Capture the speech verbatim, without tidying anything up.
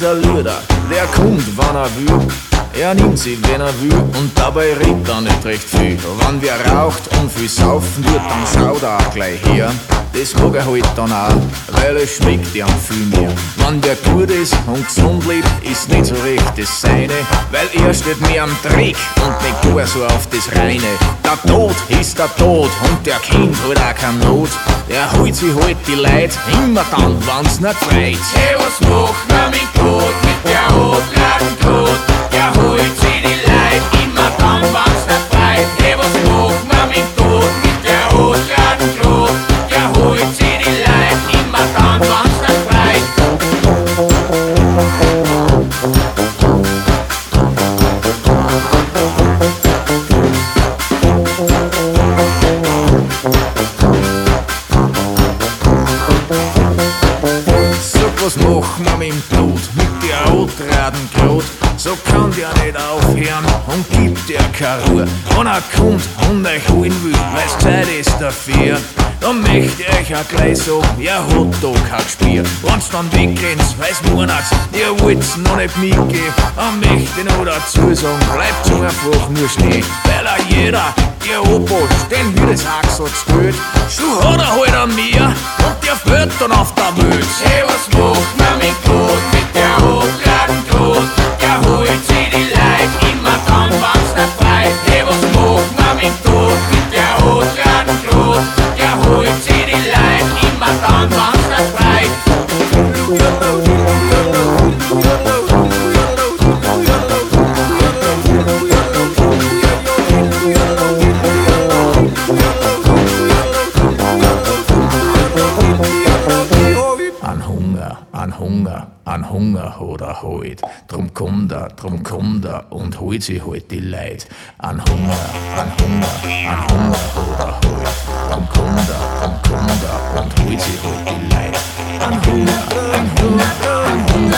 ein Luder, der kommt, wann er will. Er nimmt sie, wenn er will, und dabei redet er nicht recht viel. Wenn wer raucht und viel saufen wird, dann schaut er auch gleich her. Das mag er halt dann auch, weil es schmeckt ihm viel mehr. Wenn der gut ist und gesund lebt, ist nicht so recht das Seine, weil er steht mehr am Dreck und nicht gar so auf das Reine. Der Tod ist der Tod und der Kind hat auch keine Not. Der holt sich halt die Leid immer dann, wenn's nicht freut. Hey, was macht man mit Tod, mit der rotladen Tod? Der holt sich die Leid immer dann, wenn's nicht freut. Hey, was macht man mit Tod, mit der rotladen Tod? Der holt sich die Leid immer dann, wenn's nicht freut. Was machen wir mit dem Tod, mit der rotladen Krot? So kann der nicht aufhören und gibt der keine Ruhe. Wenn er kommt und euch holen will, weil's Zeit ist dafür, dann möchte ich euch auch gleich sagen, ihr hat da kein Gespür. Wenn's dann wegrennt, weil's Monats, ihr wollt's noch nicht mitgeben, dann möchte ich noch dazu sagen, bleibt so einfach nur stehen, weil auch jeder, ihr Opa, den wird das Hacksatz töt. So hat er halt an mir und der fällt dann auf der Welt. Hey, was macht man mit Tod, mit der rotladen Tod? Der holt sich die Leid immer dann, wenn's nicht freut. Hey, was macht man mit Tod, mit der rotladen Tod? Der holt sich die Leid immer dann, wenn's nicht freut. An Hunger, an Hunger, an Hunger hat er halt. Drum kommt er, drum kommt er und holt sich halt die Leid. An Hunger, an Hunger, an Hunger hat er halt. Drum kommt er, drum kommt er und holt sich halt die Leid. An Hunger, an Hunger, an Hunger.